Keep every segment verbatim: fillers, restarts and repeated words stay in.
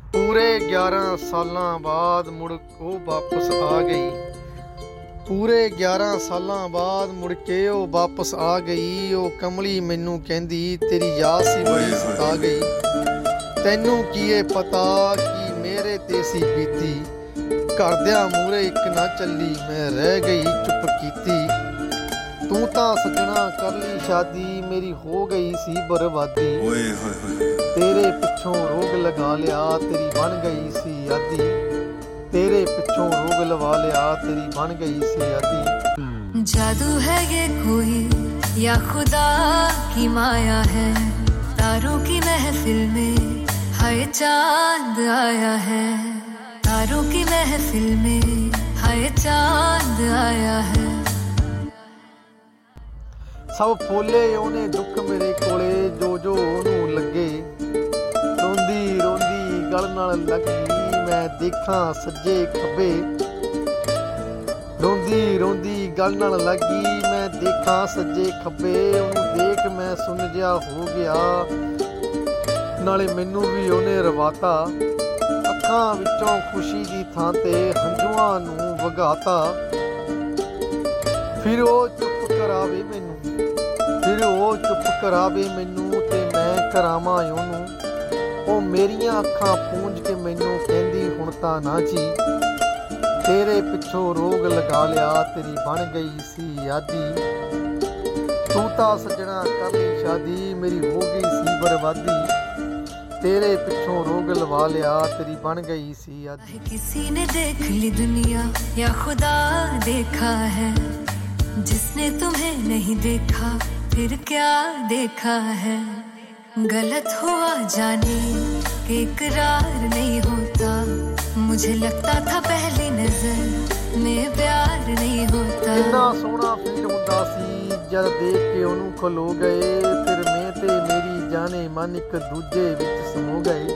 ਪੂਰੇ ਗਿਆਰਾਂ ਸਾਲਾਂ ਬਾਅਦ ਮੁੜ ਉਹ ਵਾਪਸ ਆ ਗਈ ਪੂਰੇ ਗਿਆਰਾਂ ਸਾਲਾਂ ਬਾਅਦ ਮੁੜ ਕੇ ਉਹ ਵਾਪਸ ਆ ਗਈ। ਉਹ ਕਮਲੀ ਮੈਨੂੰ ਕਹਿੰਦੀ ਤੇਰੀ ਯਾਦ ਸੀ ਬੜੀ ਸਤਾ ਗਈ। ਤੈਨੂੰ ਕੀ ਏ ਪਤਾ ਕਿ ਮੇਰੇ ਤੇ ਸੀ ਬੀਤੀ, ਘਰਦਿਆਂ ਮੂਹਰੇ ਇੱਕ ਨਾ ਚੱਲੀ ਮੈਂ ਰਹਿ ਗਈ ਚੁੱਪ ਕੀਤੀ। ਤੂੰ ਤਾਂ ਸੱਜਣਾ ਕਰ ਲਈ ਸ਼ਾਦੀ, ਮੇਰੀ ਹੋ ਗਈ ਸੀ ਬਰਬਾਦੀ। ਓਏ ਹੋਏ ਹੋਏ ਤੇਰੇ ਪਿੱਛੋਂ ਰੋਗ ਲਗਾ ਲਿਆ, ਤੇਰੀ ਬਣ ਗਈ ਸੀ ਆਦੀ। ਤੇਰੇ ਪਿੱਛੋਂ ਰੋਗ ਲਵਾ ਲਿਆ, ਤੇਰੀ ਬਣ ਗਈ ਸੀ आदि। जादू है ये कोई या खुदा की माया है, तारों की महफिल में हाय चांद आया है। तारों की महफिल में हाय चांद आया है। सब फोले ਉਹਨੇ ਦੁੱਖ ਮੇਰੇ ਕੋਲੇ ਜੋ ਜੋ ਉਹਨੂੰ ਲੱਗੇ। ਰੋਂਦੀ ਰੋਂਦੀ ਗਲ ਨਾਲ ਲੱਗੀ ਮੈਂ ਦੇਖਾਂ ਸੱਜੇ ਖੱਬੇ। ਰੋਂਦੀ ਰੋਂਦੀ ਗਲ ਨਾਲ ਲੱਗੀ ਮੈਂ ਦੇਖਾਂ ਸੱਜੇ ਖੱਬੇ। ਉਹਨੂੰ ਦੇਖ ਮੈਂ ਸੁੰਨ ਜਿਹਾ ਹੋ ਗਿਆ, ਨਾਲੇ ਮੈਨੂੰ ਵੀ ਉਹਨੇ ਰਵਾਤਾ। ਅੱਖਾਂ ਵਿੱਚੋਂ ਖੁਸ਼ੀ ਦੀ ਥਾਂ ਤੇ ਹੰਝੂਆਂ ਨੂੰ ਵਗਾਤਾ। ਫਿਰ ਉਹ ਚੁੱਪ ਕਰਾਵੇ ਮੈਨੂੰ, ਫਿਰ ਉਹ ਚੁੱਪ ਕਰਾਵੇ ਮੈਨੂੰ ਤੇ ਮੈਂ ਕਰਾਵਾਂ ਉਹਨੂੰ। ਉਹ ਮੇਰੀਆਂ ਅੱਖਾਂ ਪੂੰਝ ਕੇ ਮੈਨੂੰ ਕਹਿੰਦੀ ਹੁਣ ਤਾਂ ਨਾ ਜੀ, ਤੇਰੇ ਪਿੱਛੋਂ ਰੋਗ ਲਗਾ ਲਿਆ, ਤੇਰੀ ਬਣ ਗਈ ਸੀ ਆਦੀ। ਤੂੰ ਤਾਂ ਸੱਜਣਾ ਕਰ ਲਈ ਸ਼ਾਦੀ, ਮੇਰੀ ਹੋ ਗਈ ਸੀ ਬਰਬਾਦੀ। ਤੇਰੇ ਪਿੱਛੋਂ ਰੋਗ ਲਵਾ ਲਿਆ, ਤੇਰੀ ਬਣ ਗਈ ਸੀ ਆਦੀ। किसी ने देख ली दुनिया या खुदा देखा है, जिसने तुम्हें नहीं देखा फिर क्या देखा है। गलत हुआ जाने कि इकरार नहीं होता, मुझे लगता था पहली नजर में प्यार नहीं होता। कितना सोहना फील हुंदा सी जद देख के ਉਹਨੂੰ ਖਲੋ ਗਏ। ਫਿਰ ਮੈਂ ਤੇ ਮੇਰੀ ਜਾਣੇ ਮਨ ਇੱਕ ਦੂਜੇ ਵਿੱਚ ਸਮੋ ਗਏ।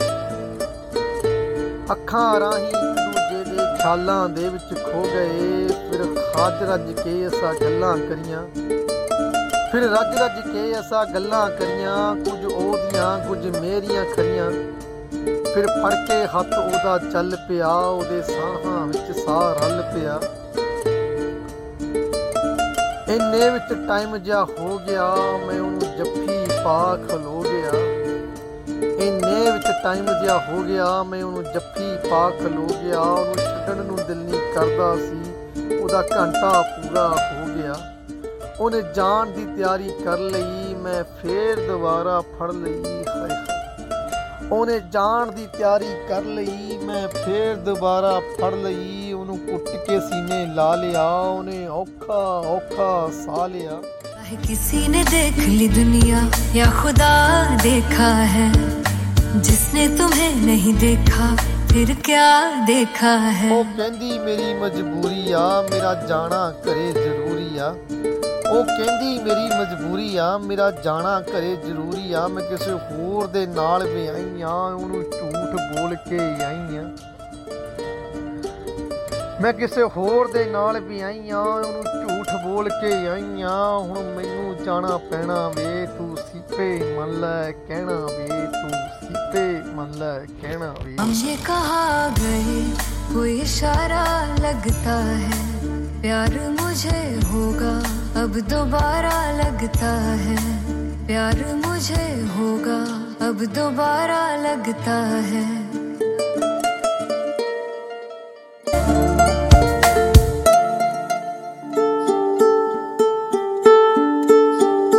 ਅੱਖਾਂ ਰਾਹੀਂ ਇੱਕ ਦੂਜੇ ਦੇ ਖਿਆਲਾਂ ਦੇ ਵਿੱਚ ਖੋ ਗਏ। ਫਿਰ ਖਾਜ ਰੱਜ ਕੇ ਅਸਾਂ ਗੱਲਾਂ ਕਰੀਆਂ, ਫਿਰ ਰੱਜ ਰੱਜ ਕੇ ਅਸਾਂ ਗੱਲਾਂ ਕਰੀਆਂ। ਕੁਝ ਉਹਦੀਆਂ ਕੁਝ ਮੇਰੀਆਂ ਖਰੀਆਂ। ਫਿਰ ਫੜ ਕੇ ਹੱਥ ਉਹਦਾ ਚੱਲ ਪਿਆ, ਉਹਦੇ ਸਾਹਾਂ ਵਿੱਚ ਸਾਹ ਰਲ ਪਿਆ। ਇੰਨੇ ਵਿੱਚ ਟਾਈਮ ਜਿਹਾ ਹੋ ਗਿਆ, ਮੈਂ ਉਹਨੂੰ ਜੱਫੀ ਪਾ ਖਲੋ ਗਿਆ। ਇੰਨੇ ਵਿੱਚ ਟਾਈਮ ਜਿਹਾ ਹੋ ਗਿਆ, ਮੈਂ ਉਹਨੂੰ ਜੱਫੀ ਪਾ ਖਲੋ ਗਿਆ। ਉਹਨੂੰ ਛੱਡਣ ਨੂੰ ਦਿਲ ਨਹੀਂ ਕਰਦਾ ਸੀ, ਉਹਦਾ ਘੰਟਾ ਪੂਰਾ ਹੋ ਗਿਆ। ਉਹਨੇ ਜਾਣ ਦੀ ਤਿਆਰੀ ਕਰ ਲਈ, ਮੈਂ ਫੇਰ ਦੁਬਾਰਾ ਫੜ ਲਈ। ਹਾਏ ਹਾਏ ਉਹਨੇ ਜਾਣ ਦੀ ਤਿਆਰੀ ਕਰ ਲਈ, ਮੈਂ ਫੇਰ ਦੁਬਾਰਾ ਫੜ ਲਈ। ਉਹਨੂੰ ਕੁੱਟ ਕੇ ਸੀਨੇ ਲਾ ਲਿਆ, ਉਹਨੇ ਔਖਾ ਔਖਾ ਸਾਹ ਲਿਆ। किसी ने देख ली दुनिया या खुदा देखा है, जिसने तुम्हें नहीं देखा फिर क्या देखा है। ਉਹ ਕਹਿੰਦੀ ਮੇਰੀ ਮਜਬੂਰੀ ਆ, ਮੇਰਾ ਜਾਣਾ ਘਰੇ ਜ਼ਰੂਰੀ ਆ। ਉਹ ਕਹਿੰਦੀ ਮੇਰੀ ਮਜਬੂਰੀ ਆ, ਮੇਰਾ ਜਾਣਾ ਘਰੇ ਜ਼ਰੂਰੀ ਆ। ਮੈਂ ਕਿਸੇ ਹੋਰ ਦੇ ਨਾਲ ਵੀ ਆਈ ਆ, ਉਹਨੂੰ ਝੂਠ ਬੋਲ ਕੇ ਆਈ ਆ। ਮੈਂ ਕਿਸੇ ਹੋਰ ਦੇ ਨਾਲ ਵੀ ਆਈ ਆ, ਉਹਨੂੰ ਝੂਠ ਬੋਲ ਕੇ ਆਈ ਆ। ਹੁਣ ਮੈਨੂੰ ਜਾਣਾ ਪੈਣਾ ਵੇ, ਤੂੰ ਸੀਪੇ ਮੰਨ ਲੈ ਕਹਿਣਾ ਵੇ, ਤੂੰ ਸੀਪੇ ਮੰਨ ਲੈ ਕਹਿਣਾ ਵੇ। हम ये कहा गए कोई इशारा लगता है, प्यार मुझे होगा अब दोबारा लगता है। प्यार मुझे होगा अब दोबारा लगता है।